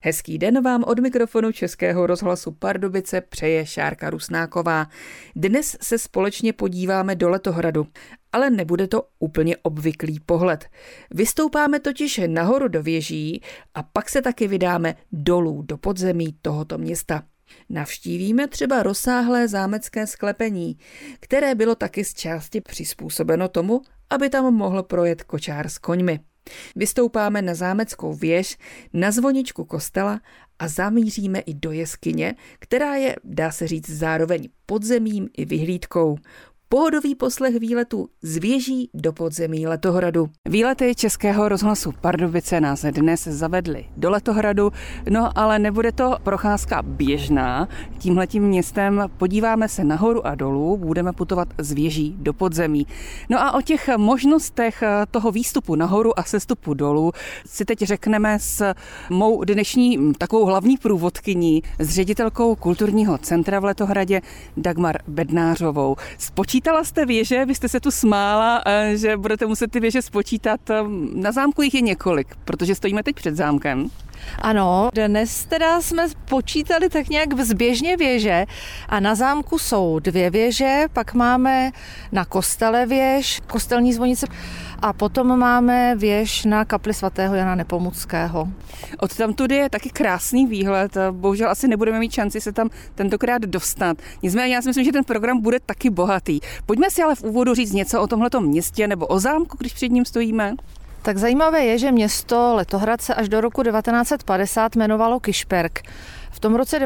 Hezký den vám od mikrofonu Českého rozhlasu Pardubice přeje Šárka Rusnáková. Dnes se společně podíváme do Letohradu, ale nebude to úplně obvyklý pohled. Vystoupáme totiž nahoru do věží a pak se taky vydáme dolů do podzemí tohoto města. Navštívíme třeba rozsáhlé zámecké sklepení, které bylo taky z části přizpůsobeno tomu, aby tam mohl projet kočár s koňmi. Vystoupáme na zámeckou věž, na zvoničku kostela a zamíříme i do jeskyně, která je, dá se říct, zároveň podzemím i vyhlídkou. Pohodový poslech výletu z věží do podzemí Letohradu. Výlety Českého rozhlasu Pardubice nás dnes zavedly do Letohradu, no ale nebude to procházka běžná. Tímhletím městem podíváme se nahoru a dolů, budeme putovat z věží do podzemí. No a o těch možnostech toho výstupu nahoru a sestupu dolů si teď řekneme s mou dnešní takovou hlavní průvodkyní, s ředitelkou kulturního centra v Letohradě Dagmar Bednářovou. Spočítala jste věže, vy jste se tu smála, že budete muset ty věže spočítat. Na zámku jich je několik, protože stojíme teď před zámkem. Ano, dnes teda jsme počítali tak nějak zběžně věže a na zámku jsou 2 věže, pak máme na kostele věž, kostelní zvonice a potom máme věž na kapli svatého Jana Nepomuckého. Odtamtud je taky krásný výhled, bohužel asi nebudeme mít šanci se tam tentokrát dostat. Nicméně já si myslím, že ten program bude taky bohatý. Pojďme si ale v úvodu říct něco o tomhletom městě nebo o zámku, když před ním stojíme. Tak zajímavé je, že město Letohrad se až do roku 1950 jmenovalo Kišperk. V tom roce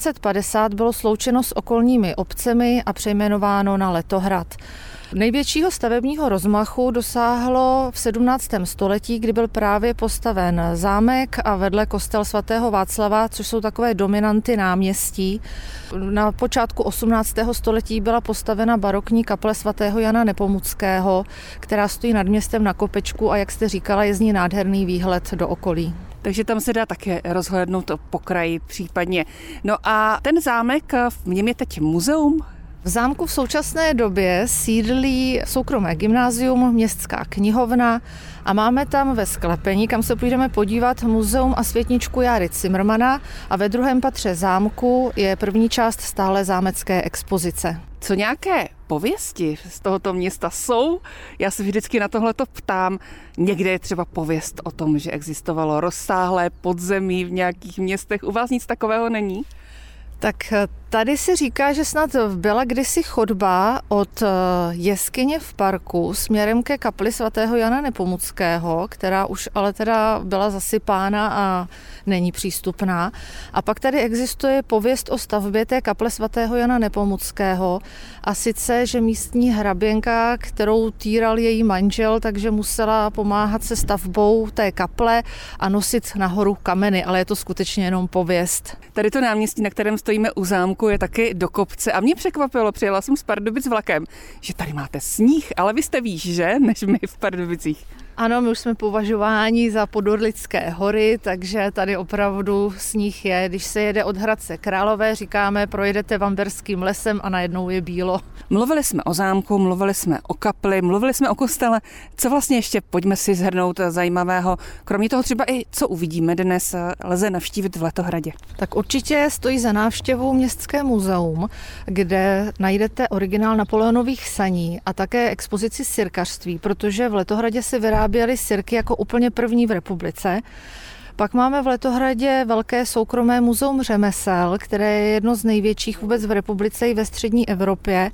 1950 bylo sloučeno s okolními obcemi a přejmenováno na Letohrad. Největšího stavebního rozmachu dosáhlo v 17. století, kdy byl právě postaven zámek a vedle kostel svatého Václava, což jsou takové dominanty náměstí. Na počátku 18. století byla postavena barokní kaple svatého Jana Nepomuckého, která stojí nad městem na kopečku a jak jste říkala, je z ní nádherný výhled do okolí. Takže tam se dá také rozhlédnout po kraji případně. No a ten zámek, v něm je teď muzeum? V zámku v současné době sídlí soukromé gymnázium, městská knihovna a máme tam ve sklepení, kam se půjdeme podívat, muzeum a světničku Járy Cimrmana a ve druhém patře zámku je první část stálé zámecké expozice. Co nějaké pověsti z tohoto města jsou? Já se vždycky na tohleto ptám. Někde je třeba pověst o tom, že existovalo rozsáhlé podzemí v nějakých městech. U vás nic takového není? Tak tady se říká, že snad byla kdysi chodba od jeskyně v parku směrem ke kapli svatého Jana Nepomuckého, která už ale teda byla zasypána a není přístupná. A pak tady existuje pověst o stavbě té kaple svatého Jana Nepomuckého a sice, že místní hraběnka, kterou týral její manžel, takže musela pomáhat se stavbou té kaple a nosit nahoru kameny, ale je to skutečně jenom pověst. Tady to náměstí, na kterém stojíme u zámku, je taky do kopce a mě překvapilo, přijela jsem z Pardubic vlakem, že tady máte sníh, ale vy jste výš, že, než my v Pardubicích. Ano, my už jsme považováni za podorlické hory, takže tady opravdu sníh je. Když se jede od Hradce Králové, říkáme, projedete Vamberským lesem a najednou je bílo. Mluvili jsme o zámku, mluvili jsme o kapli, mluvili jsme o kostele. Co vlastně ještě, pojďme si shrnout zajímavého, kromě toho třeba i co uvidíme dnes, lze navštívit v Letohradě? Tak určitě stojí za návštěvu Městské muzeum, kde najdete originál Napoleonových saní a také expozici sirkařství, protože v Letohradě si vyráběli sirky jako úplně první v republice. Pak máme v Letohradě velké soukromé muzeum řemesel, které je jedno z největších vůbec v republice i ve střední Evropě.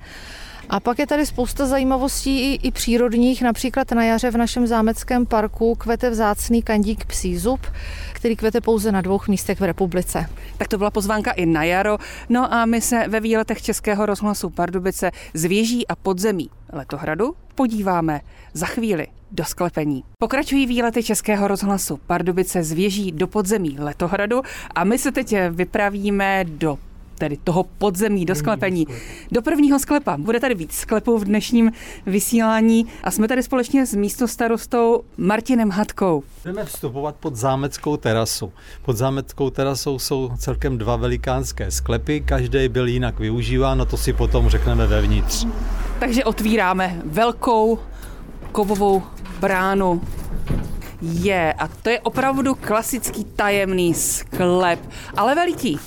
A pak je tady spousta zajímavostí i přírodních, například na jaře v našem zámeckém parku kvete vzácný kandík psí zub, který kvete pouze na 2 místech v republice. Tak to byla pozvánka i na jaro. No a my se ve výletech Českého rozhlasu Pardubice z věží a podzemí Letohradu podíváme za chvíli do sklepení. Pokračují výlety Českého rozhlasu Pardubice z věží do podzemí Letohradu a my se teď vypravíme do tedy toho podzemí, do sklepení. Do prvního sklepa. Bude tady víc sklepů v dnešním vysílání a jsme tady společně s místostarostou Martinem Hatkou. Budeme vstupovat pod zámeckou terasu. Pod zámeckou terasou jsou celkem 2 velikánské sklepy, každý byl jinak využíván, no to si potom řekneme vevnitř. Takže otvíráme velkou kovovou bránu. A to je opravdu klasický tajemný sklep, ale veliký.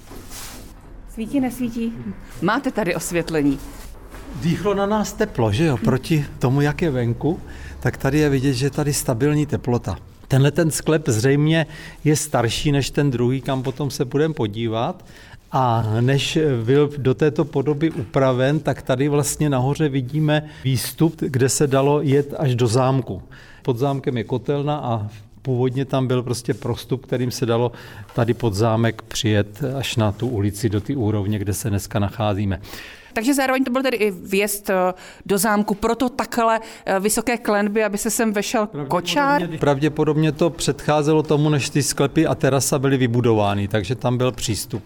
Svítí, nesvítí? Máte tady osvětlení. Dýchlo na nás teplo, že jo? Proti tomu, jak je venku, tak tady je vidět, že je tady stabilní teplota. Tenhle ten sklep zřejmě je starší než ten druhý, kam potom se budeme podívat. A než byl do této podoby upraven, tak tady vlastně nahoře vidíme výstup, kde se dalo jet až do zámku. Pod zámkem je kotelna a původně tam byl prostě prostup, kterým se dalo tady pod zámek přijet až na tu ulici do té úrovně, kde se dneska nacházíme. Takže zároveň to byl tedy i vjezd do zámku, proto takhle vysoké klenby, aby se sem vešel kočár? Pravděpodobně to předcházelo tomu, než ty sklepy a terasa byly vybudovány, takže tam byl přístup.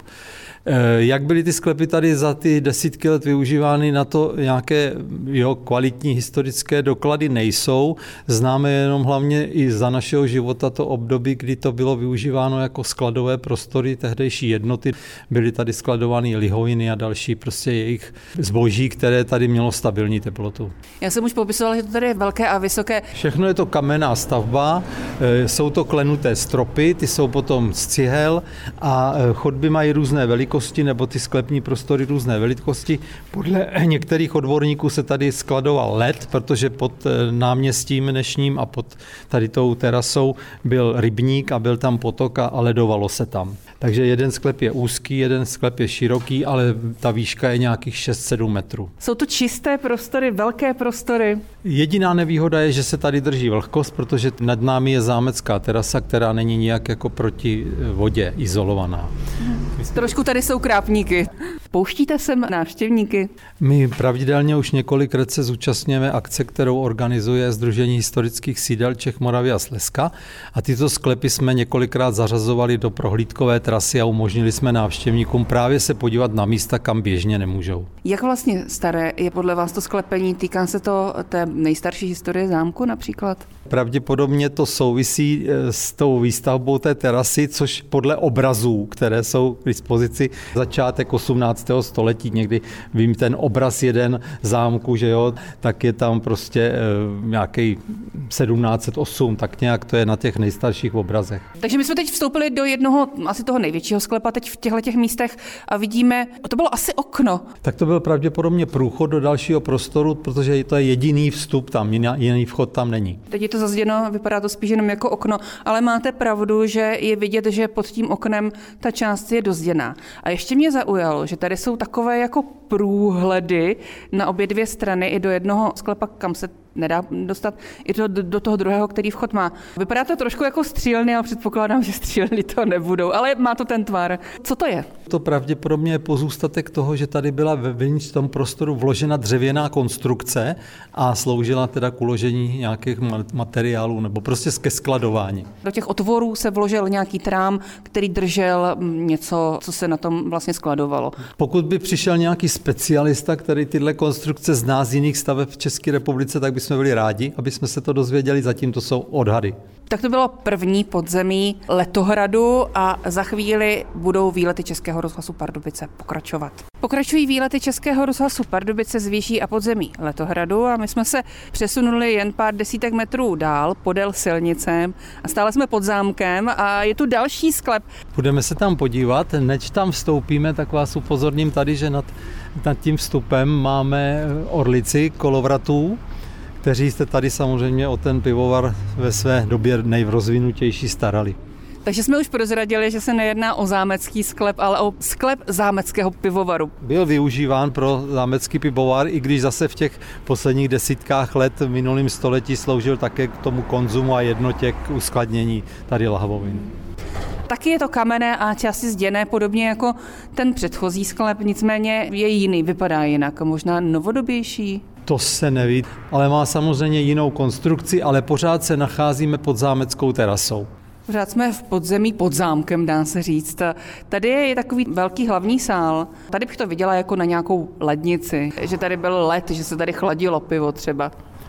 Jak byly ty sklepy tady za ty desítky let využívány, na to nějaké kvalitní historické doklady nejsou. Známe jenom hlavně i za našeho života to období, kdy to bylo využíváno jako skladové prostory, tehdejší jednoty. Byly tady skladovány lihoviny a další prostě jejich zboží, které tady mělo stabilní teplotu. Já jsem už popisovala, že to tady je velké a vysoké. Všechno je to kamenná stavba, jsou to klenuté stropy, ty jsou potom z cihel a chodby mají různé velikosti, nebo ty sklepní prostory různé velikosti. Podle některých odborníků se tady skladoval led, protože pod náměstím dnešním a pod tady tou terasou byl rybník a byl tam potok a ledovalo se tam. Takže jeden sklep je úzký, jeden sklep je široký, ale ta výška je nějakých 6-7 metrů. Jsou to čisté prostory, velké prostory? Jediná nevýhoda je, že se tady drží vlhkost, protože nad námi je zámecká terasa, která není nijak jako proti vodě izolovaná. Trošku tady jsou krápníky. Pouštíte sem návštěvníky? My pravidelně už několik se zúčastňujeme akce, kterou organizuje Sdružení historických sídel Čech, Moravy a Slezska. A tyto sklepy jsme několikrát zařazovali do prohlídkové trasy a umožnili jsme návštěvníkům právě se podívat na místa, kam běžně nemůžou. Jak vlastně staré je podle vás to sklepení? Týká se to té nejstarší historie zámku například? Pravděpodobně to souvisí s tou výstavbou té terasy, což podle obrazů, které jsou k dispozici, začátek 18. století, někdy vím ten obraz jeden zámku, že jo, tak je tam prostě nějaký 1708, tak nějak to je na těch nejstarších obrazech. Takže my jsme teď vstoupili do jednoho, asi toho největšího sklepa, teď v těchto místech a vidíme, to bylo asi okno. Tak to byl pravděpodobně průchod do dalšího prostoru, protože to je jediný vstup tam, jiný vchod tam není. Teď je to zazděno, vypadá to spíš jenom jako okno, ale máte pravdu, že je vidět, že pod tím oknem ta část je dozděná. A ještě mě zaujalo, že tady jsou takové jako průhledy na obě dvě strany i do jednoho sklepa, kam se nedá dostat, i do toho druhého, který vchod má. Vypadá to trošku jako střílny, ale předpokládám, že střílny to nebudou, ale má to ten tvar. Co to je? To pravděpodobně je pozůstatek toho, že tady byla vevnitř v tom prostoru vložena dřevěná konstrukce a sloužila teda k uložení nějakých materiálů nebo prostě ke skladování. Do těch otvorů se vložil nějaký trám, který držel něco, co se na tom vlastně skladovalo. Pokud by přišel nějaký specialista, který tyhle konstrukce zná z jiných staveb v České republice, tak bychom byli rádi, aby jsme se to dozvěděli, zatím to jsou odhady. Tak to bylo první podzemí Letohradu a za chvíli budou výlety Českého rozhlasu Pardubice pokračovat. Pokračují výlety Českého rozhlasu Pardubice z výší a podzemí Letohradu a my jsme se přesunuli jen pár desítek metrů dál podél silnice a stále jsme pod zámkem a je tu další sklep. Budeme se tam podívat, než tam vstoupíme, tak vás upozorním tady, že nad tím vstupem máme orlici kolovratů, kteří jste tady samozřejmě o ten pivovar ve své době nejrozvinutější starali. Takže jsme už prozradili, že se nejedná o zámecký sklep, ale o sklep zámeckého pivovaru. Byl využíván pro zámecký pivovar, i když zase v těch posledních desítkách let v minulém století sloužil také k tomu konzumu a jednotě k uskladnění tady lahvovin. Taky je to kamenné a části zděné, podobně jako ten předchozí sklep, nicméně je jiný, vypadá jinak, možná novodobější. To se neví, ale má samozřejmě jinou konstrukci, ale pořád se nacházíme pod zámeckou terasou. Pořád jsme v podzemí pod zámkem, dá se říct. Tady je takový velký hlavní sál. Tady bych to viděla jako na nějakou lednici, že tady byl led, že se tady chladilo pivo třeba.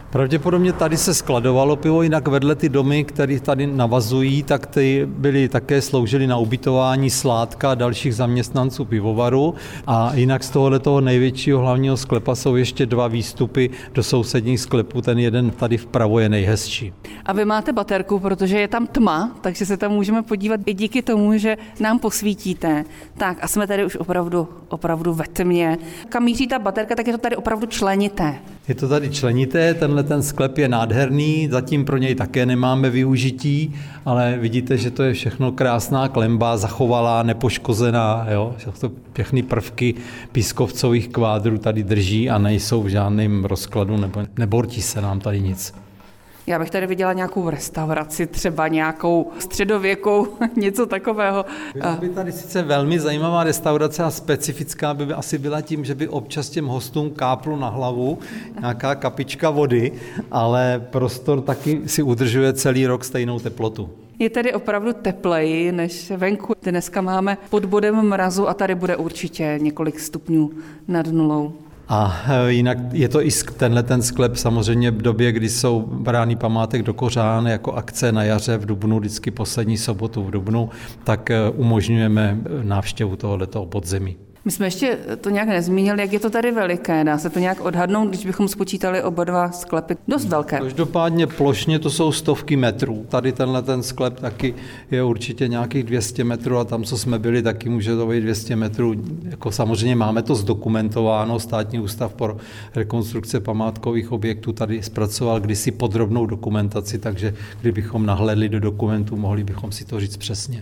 Pravděpodobně tady se skladovalo pivo, jinak vedle ty domy, které tady navazují, tak ty byly také sloužily na ubytování Sládka a dalších zaměstnanců pivovaru. A jinak z tohoto největšího hlavního sklepa jsou ještě 2 výstupy do sousedních sklepů, ten jeden tady vpravo je nejhezčí. A vy máte baterku, protože je tam tma, takže se tam můžeme podívat i díky tomu, že nám posvítíte. Tak a jsme tady už opravdu ve tmě. Kam míří ta baterka, tak je to tady opravdu členité. Je to tady členité, ten sklep je nádherný, zatím pro něj také nemáme využití, ale vidíte, že to je všechno krásná klemba, zachovalá, nepoškozená, jo? To všechny prvky pískovcových kvádrů tady drží a nejsou v žádném rozkladu, nebortí se nám tady nic. Já bych tady viděla nějakou restauraci, třeba nějakou středověkou, něco takového. Byla by tady sice velmi zajímavá restaurace a specifická by asi byla tím, že by občas těm hostům káplo na hlavu nějaká kapička vody, ale prostor taky si udržuje celý rok stejnou teplotu. Je tady opravdu tepleji než venku. Dneska máme pod bodem mrazu a tady bude určitě několik stupňů nad nulou. A jinak je to i ten sklep samozřejmě v době, kdy jsou brány památek do kořán jako akce na jaře v dubnu, vždycky poslední sobotu v dubnu, tak umožňujeme návštěvu tohoto podzemí. My jsme ještě to nějak nezmínili, jak je to tady veliké. Dá se to nějak odhadnout, když bychom spočítali oba 2 sklepy? Dost velké. Každopádně plošně to jsou stovky metrů. Tady ten sklep taky je určitě nějakých 200 metrů a tam, co jsme byli, taky může to být 200 metrů. Jako samozřejmě máme to zdokumentováno. Státní ústav pro rekonstrukce památkových objektů tady zpracoval kdysi podrobnou dokumentaci, takže kdybychom nahlédli do dokumentů, mohli bychom si to říct přesně.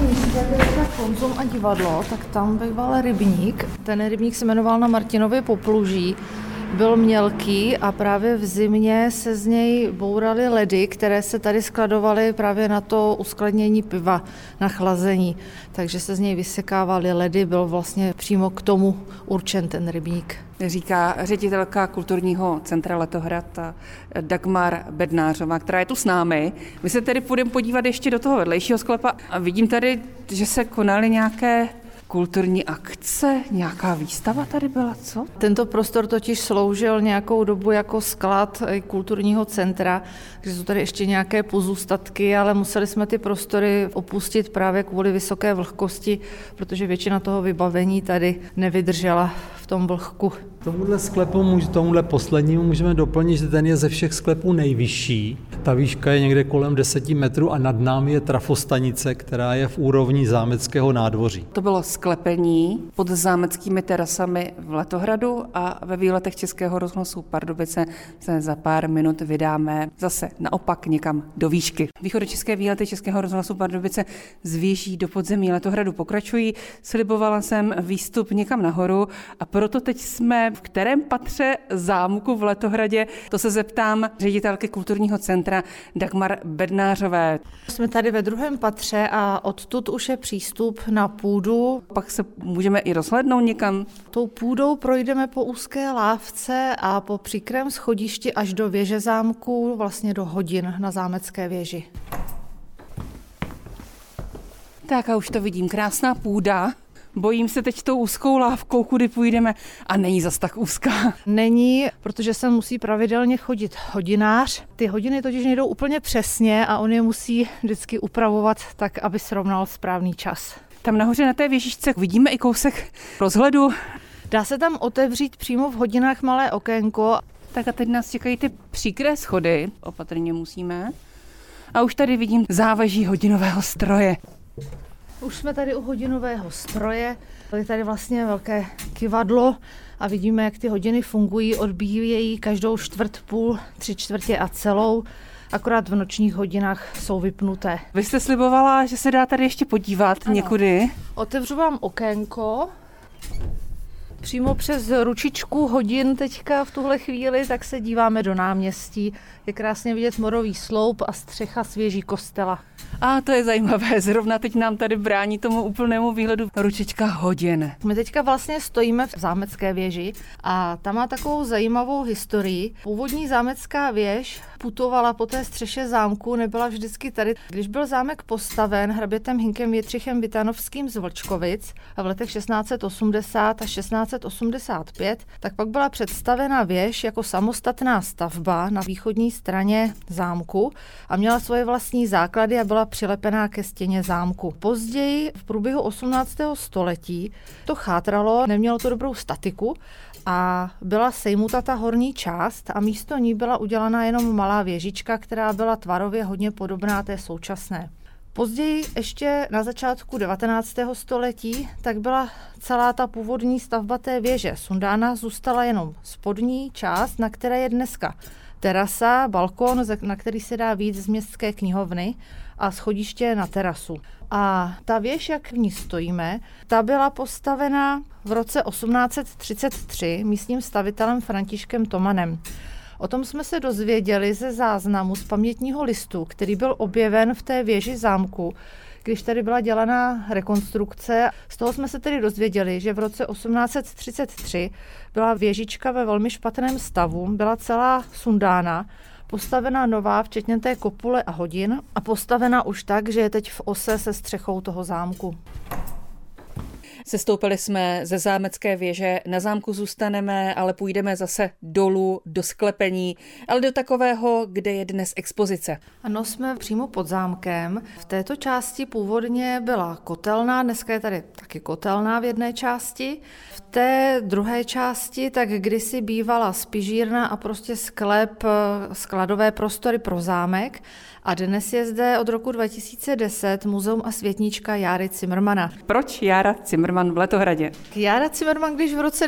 Konzum a divadlo, tak tam býval rybník. Ten rybník se jmenoval na Martinově popluží. Byl mělký a právě v zimě se z něj bouraly ledy, které se tady skladovaly právě na to uskladnění piva, na chlazení. Takže se z něj vysekávaly ledy, byl vlastně přímo k tomu určen ten rybník. Říká ředitelka kulturního centra Letohrad Dagmar Bednářová, která je tu s námi. My se tedy půjdeme podívat ještě do toho vedlejšího sklepa a vidím tady, že se konaly nějaké kulturní akce, nějaká výstava tady byla, co? Tento prostor totiž sloužil nějakou dobu jako sklad kulturního centra, takže jsou tady ještě nějaké pozůstatky, ale museli jsme ty prostory opustit právě kvůli vysoké vlhkosti, protože většina toho vybavení tady nevydržela v tom vlhku. Tomuhle poslednímu můžeme doplnit, že ten je ze všech sklepů nejvyšší. Ta výška je někde kolem 10 metrů a nad námi je trafostanice, která je v úrovni zámeckého nádvoří. To bylo sklepení pod zámeckými terasami v Letohradu a ve výletech Českého rozhlasu Pardubice se za pár minut vydáme zase naopak někam do výšky. Východočeské výlety Českého rozhlasu Pardubice z výší do podzemí Letohradu pokračují. Slibovala jsem výstup někam nahoru a proto teď jsme v kterém patře zámku v Letohradě. To se zeptám ředitelky kulturního centra Dagmar Bednářové. Jsme tady ve 2. patře a odtud už je přístup na půdu. Pak se můžeme i rozhlédnout někam. Tou půdou projdeme po úzké lávce a po příkrém schodišti až do věže zámku, vlastně do hodin na zámecké věži. Tak a už to vidím, krásná půda. Bojím se teď tou úzkou lávkou, kudy půjdeme a není zas tak úzká. Není, protože se musí pravidelně chodit hodinář. Ty hodiny totiž nejdou úplně přesně a on je musí vždycky upravovat tak, aby srovnal správný čas. Tam nahoře na té věžičce vidíme i kousek rozhledu. Dá se tam otevřít přímo v hodinách malé okénko. Tak a teď nás čekají ty příkré schody. Opatrně musíme. A už tady vidím závaží hodinového stroje. Už jsme tady u hodinového stroje, je tady vlastně velké kyvadlo a vidíme, jak ty hodiny fungují, odbíjejí každou čtvrt, půl, 3/4 a celou, akorát v nočních hodinách jsou vypnuté. Vy jste slibovala, že se dá tady ještě podívat někudy. Otevřu vám okénko. Přímo přes ručičku hodin teďka v tuhle chvíli, tak se díváme do náměstí. Je krásně vidět morový sloup a střecha svěží kostela. A to je zajímavé, zrovna teď nám tady brání tomu úplnému výhledu ručička hodin. My teďka vlastně stojíme v zámecké věži a ta má takovou zajímavou historii. Původní zámecká věž putovala po té střeše zámku, nebyla vždycky tady. Když byl zámek postaven hrabětem Hynkem Jitřichem Vitanovským z Vlčkovic v letech 1680 a 1685, tak pak byla představena věž jako samostatná stavba na východní straně zámku a měla svoje vlastní základy a byla přilepená ke stěně zámku. Později v průběhu 18. století to chátralo, nemělo to dobrou statiku a byla sejmuta ta horní část a místo ní byla udělaná jenom malá věžička, která byla tvarově hodně podobná té současné. Později, ještě na začátku 19. století, tak byla celá ta původní stavba té věže sundána, zůstala jenom spodní část, na které je dneska terasa, balkon, na který se dá vyjít z městské knihovny a schodiště na terasu. A ta věž, jak v ní stojíme, ta byla postavena v roce 1833 místním stavitelem Františkem Tomanem. O tom jsme se dozvěděli ze záznamu z pamětního listu, který byl objeven v té věži zámku, když tady byla dělaná rekonstrukce. Z toho jsme se tedy dozvěděli, že v roce 1833 byla věžička ve velmi špatném stavu, byla celá sundána, postavena nová, včetně té kopule a hodin, a postavena už tak, že je teď v ose se střechou toho zámku. Sestoupili jsme ze zámecké věže, na zámku zůstaneme, ale půjdeme zase dolů do sklepení, ale do takového, kde je dnes expozice. Ano, jsme přímo pod zámkem. V této části původně byla kotelna, dneska je tady taky kotelna v jedné části. V té druhé části tak kdysi bývala spižírna a prostě sklep, skladové prostory pro zámek. A dnes je zde od roku 2010 muzeum a světnička Járy Cimrmana. Proč Jára Cimrman v Letohradě? Jára Cimrman, když v roce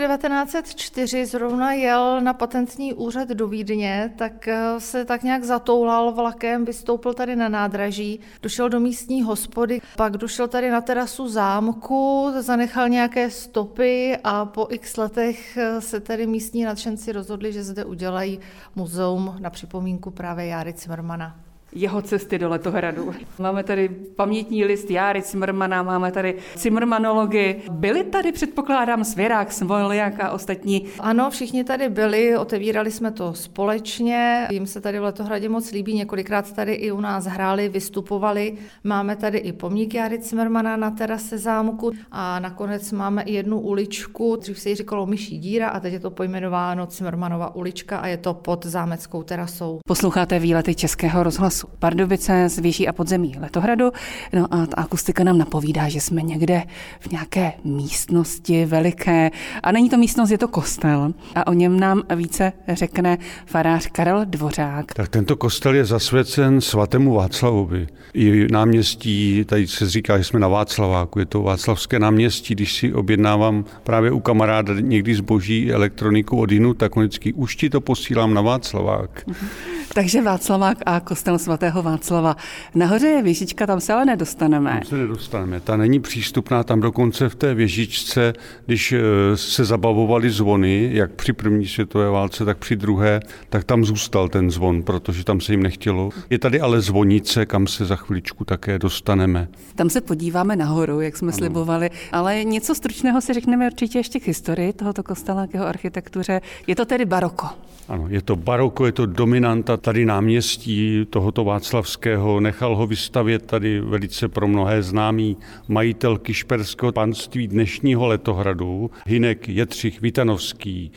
1904 zrovna jel na patentní úřad do Vídně, tak se tak nějak zatoulal vlakem, vystoupil tady na nádraží, došel do místní hospody, pak došel tady na terasu zámku, zanechal nějaké stopy a po x letech se tady místní nadšenci rozhodli, že zde udělají muzeum na připomínku právě Járy Cimrmana. Jeho cesty do Letohradu. Máme tady pamětní list Járy Cimrmana, máme tady cimrmanology. Byli tady, předpokládám, Svěrák, Smoljak a ostatní? Ano, všichni tady byli, otevírali jsme to společně. Jim se tady v Letohradě moc líbí, několikrát tady i u nás hráli, vystupovali. Máme tady i pomník Járy Cimrmana na terase zámku a nakonec máme i jednu uličku, dřív se jí říkalo Myší díra a teď je to pojmenováno Cimrmanova ulička a je to pod zámeckou terasou. Posloucháte výlety Českého rozhlasu Pardubice z výší a podzemí Letohradu. No a ta akustika nám napovídá, že jsme někde v nějaké místnosti veliké. A není to místnost, je to kostel. A o něm nám více řekne farář Karel Dvořák. Tak tento kostel je zasvěcen svatému Václavovi. I náměstí, tady se říká, že jsme na Václaváku, je to Václavské náměstí. Když si objednávám právě u kamaráda někdy zboží elektroniku od jinu, tak vždycky už ti to posílám na Václavák. Takže Václavák a kostel svatého Václava. Nahoře je věžička, tam se ale nedostaneme. Tam se nedostaneme, ta není přístupná, tam dokonce v té věžičce, když se zabavovaly zvony, jak při první světové válce, tak při druhé, tak tam zůstal ten zvon, protože tam se jim nechtělo. Je tady ale zvonice, kam se za chviličku také dostaneme. Tam se podíváme nahoru, jak jsme slibovali, ale něco stručného si řekneme určitě ještě k historii tohoto kostela, k jeho architektuře. Je to tedy baroko. Ano, je to baroko, je to dominanta tady náměstí tohoto václavského. Nechal ho vystavět tady velice pro mnohé známý majitel kyšperského panství dnešního Letohradu, Hynek Jitřich Vitanovský,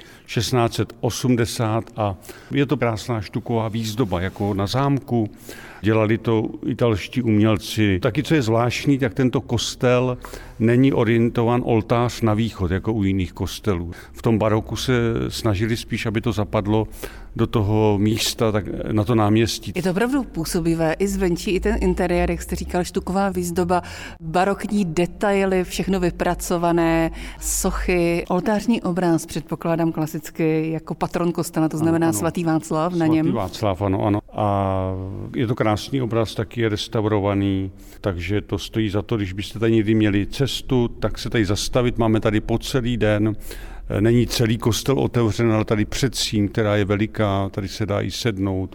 1680 a je to krásná štuková výzdoba, jako na zámku. Dělali to italští umělci. Taky, co je zvláštní, tak tento kostel není orientovan oltář na východ, jako u jiných kostelů. V tom baroku se snažili spíš, aby to zapadlo do toho místa, tak na to náměstí. Je to opravdu působivé, i zvenčí, i ten interiér, jak jste říkal, štuková výzdoba, barokní detaily, všechno vypracované, sochy, oltářní obráz, předpokládám klasicky jako patron kostela, to znamená ano. Svatý Václav na něm. Svatý Václav, ano. A je to krásný obraz, taky je restaurovaný, takže to stojí za to, když byste tady někdy měli cestu, tak se tady zastavit, máme tady po celý den. Není celý kostel otevřen, ale tady předsíň, která je veliká, tady se dá i sednout.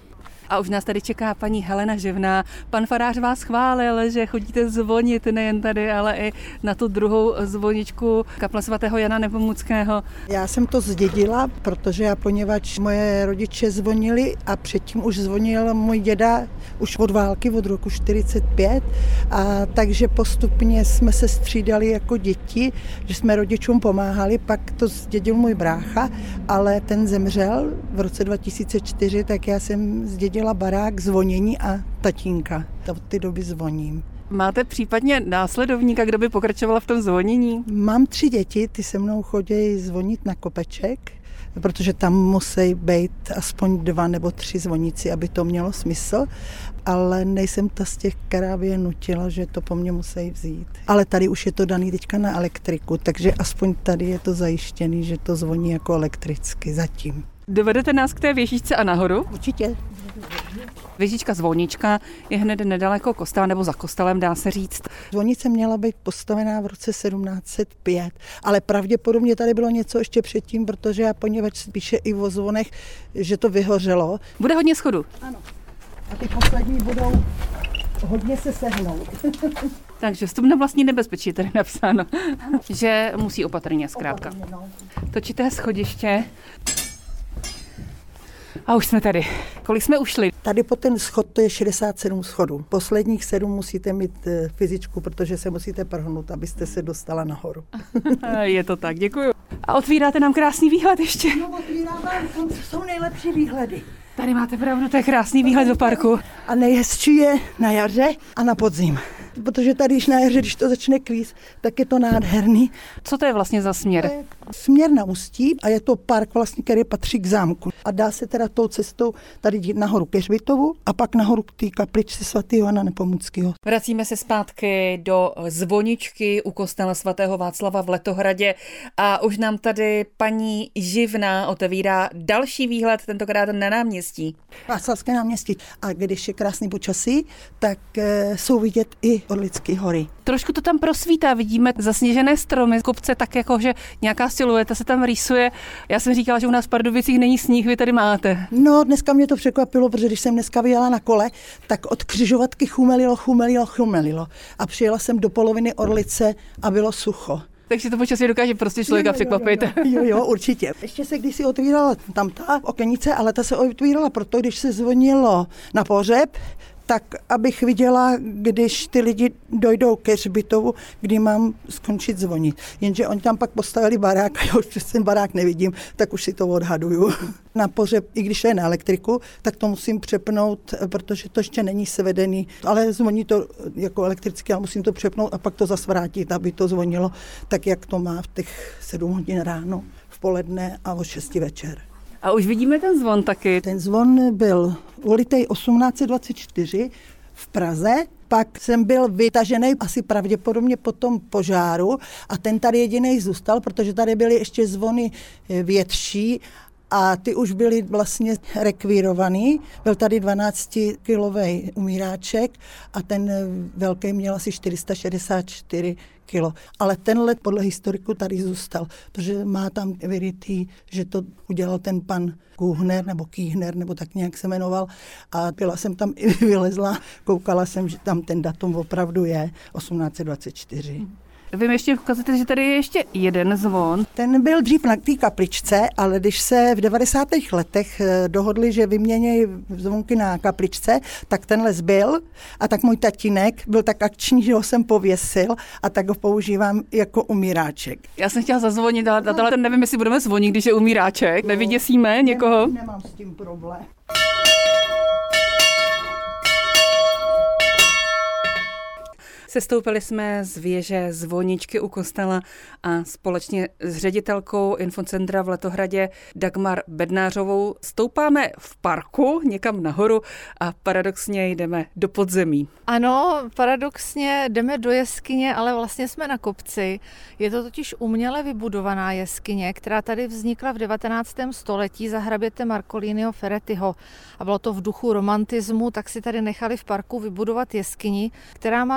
A už nás tady čeká paní Helena Živná. Pan farář vás chválil, že chodíte zvonit nejen tady, ale i na tu druhou zvoničku kaple svatého Jana Nepomuckého. Já jsem to zdědila, protože poněvadž moje rodiče zvonili a předtím už zvonil můj děda už od války, od roku 45, a takže postupně jsme se střídali jako děti, že jsme rodičům pomáhali, pak to zdědil můj brácha, ale ten zemřel v roce 2004, tak já jsem zdědila barák, zvonění a tatínka. Od té doby zvoním. Máte případně následovníka, kdo by pokračoval v tom zvonění? Mám 3 děti, ty se mnou chodí zvonit na kopeček, protože tam musí být aspoň 2 nebo 3 zvoníci, aby to mělo smysl, ale nejsem ta z těch, která by je nutila, že to po mně musí vzít. Ale tady už je to daný teďka na elektriku, takže aspoň tady je to zajištěný, že to zvoní jako elektricky zatím. Dovedete nás k té věžičce a nahoru? Určitě. Věžička zvonička je hned nedaleko kostela, nebo za kostelem, dá se říct. Zvonice měla být postavená v roce 1705, ale pravděpodobně tady bylo něco ještě předtím, protože já poněvadž píše i o zvonech, že to vyhořelo. Bude hodně schodů. Ano. A ty poslední budou hodně se sehnou. Takže vstup na vlastní nebezpečí je tady napsáno, že musí opatrně zkrátka. Točité schodiště. A už jsme tady. Kolik jsme ušli? Tady po ten schod to je 67 schodů. Posledních 7 musíte mít fyzičku, protože se musíte prhnout, abyste se dostala nahoru. Je to tak, děkuju. A otvíráte nám krásný výhled ještě. No, otvíráme, tam jsou nejlepší výhledy. Tady máte pravdu, to je krásný výhled do parku. A nejhezčí je na jaře a na podzim. Protože tady, na jaře, když to začne kvíst, tak je to nádherný. Co to je vlastně za směr? To je směr na Ústí a je to park vlastně, který patří k zámku. A dá se teda tou cestou tady jít nahoru ke Hřbitovu a pak nahoru k té kapličce svatého Jana Nepomuckého. Vracíme se zpátky do zvoničky u kostela svatého Václava v Letohradě a už nám tady paní Živná otevírá další výhled, tentokrát na náměstí. Václavské náměstí. A když je krásný počasí, tak jsou vidět i Orlické hory. Trošku to tam prosvítá, vidíme zasněžené stromy, kopce tak jako, že nějaká silueta se tam rýsuje. Já jsem říkala, že u nás v Pardubicích není sníh, vy tady máte. No, dneska mě to překvapilo, protože když jsem dneska vyjela na kole, tak od křižovatky chumelilo. A přijela jsem do poloviny Orlice a bylo sucho. Takže to počasí dokáže prostě člověka překvapit. Jo, určitě. Ještě se kdysi otvírala tam ta okenice, ale ta se otvírala proto, když se zvonilo na pohřeb, tak abych viděla, když ty lidi dojdou ke Hřbitovu, kdy mám skončit zvonit. Jenže oni tam pak postavili barák a já už přes ten barák nevidím, tak už si to odhaduju. Na pohřeb, i když je na elektriku, tak to musím přepnout, protože to ještě není svedený, ale zvoní to jako elektricky, ale musím to přepnout a pak to zas vrátit, aby to zvonilo tak, jak to má v těch 7 hodin ráno, v poledne a o 6 večer. A už vidíme ten zvon taky. Ten zvon byl ulitej 1824 v Praze, pak jsem byl vytažený asi pravděpodobně po tom požáru a ten tady jedinej zůstal, protože tady byly ještě zvony větší a ty už byly vlastně rekvírovaný. Byl tady 12-kilový umíráček a ten velký měl asi 464 kilo. Ale tenhle podle historiku tady zůstal, protože má tam vyrytý, že to udělal ten pan Kuhner nebo Kýhner, nebo tak nějak se jmenoval. A byla jsem tam i vylezla, koukala jsem, že tam ten datum opravdu je 1824. Vy mi ještě ukazujete, že tady je ještě jeden zvon. Ten byl dřív na té kapličce, ale když se v 90. letech dohodli, že vyměnějí zvonky na kapličce, tak tenhle zbyl a tak můj tatínek byl tak akční, že ho jsem pověsil a tak ho používám jako umíráček. Já jsem chtěla zazvonit, ale nevím, jestli budeme zvonit, když je umíráček. Nevyděsíme někoho? Nemám s tím problém. Sestoupili jsme z věže zvoničky u kostela a společně s ředitelkou infocentra v Letohradě Dagmar Bednářovou stoupáme v parku někam nahoru a paradoxně jdeme do podzemí. Ano, paradoxně jdeme do jeskyně, ale vlastně jsme na kopci. Je to totiž uměle vybudovaná jeskyně, která tady vznikla v 19. století za hraběte Marcoliniho Ferretyho. A bylo to v duchu romantismu, tak si tady nechali v parku vybudovat jeskyni, která má stálou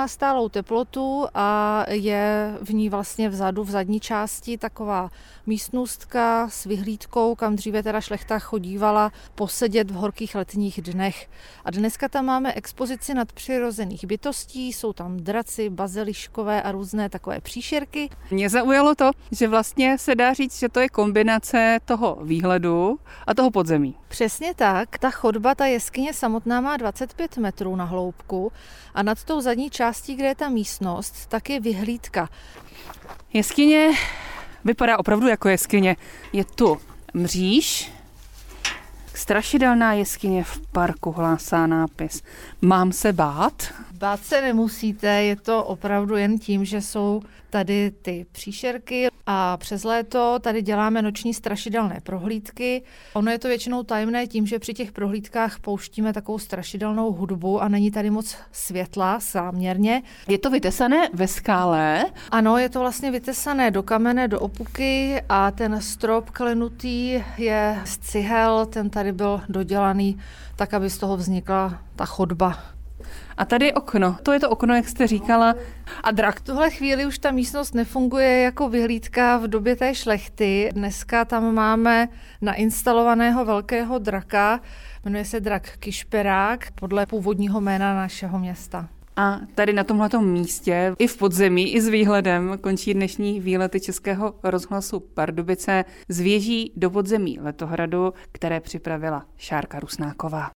určitou teplotu a je v ní vlastně vzadu, v zadní části, taková místnostka s vyhlídkou, kam dříve teda šlechta chodívala posedět v horkých letních dnech. A dneska tam máme expozici nadpřirozených bytostí, jsou tam draci, baziliškové a různé takové příšerky. Mě zaujalo to, že vlastně se dá říct, že to je kombinace toho výhledu a toho podzemí. Přesně tak. Ta chodba, ta jeskyně samotná má 25 metrů na hloubku a nad tou zadní částí, kde je ta místnost, tak je vyhlídka. Jeskyně vypadá opravdu jako jeskyně. Je tu mříž, strašidelná jeskyně v parku, hlásá nápis. Mám se bát? Bát se nemusíte, je to opravdu jen tím, že jsou tady ty příšerky a přes léto tady děláme noční strašidelné prohlídky. Ono je to většinou tajemné tím, že při těch prohlídkách pouštíme takovou strašidelnou hudbu a není tady moc světla záměrně. Je to vytesané ve skále? Ano, je to vlastně vytesané do kamene, do opuky a ten strop klenutý je z cihel, ten tady byl dodělaný tak, aby z toho vznikla ta chodba. A tady je okno. To je to okno, jak jste říkala. A drak. V tuhle chvíli už ta místnost nefunguje jako vyhlídka v době té šlechty. Dneska tam máme nainstalovaného velkého draka. Jmenuje se drak Kišperák podle původního jména našeho města. A tady na tomhletom místě, i v podzemí, i s výhledem, končí dnešní výlety Českého rozhlasu Pardubice z věží do podzemí Letohradu, které připravila Šárka Rusnáková.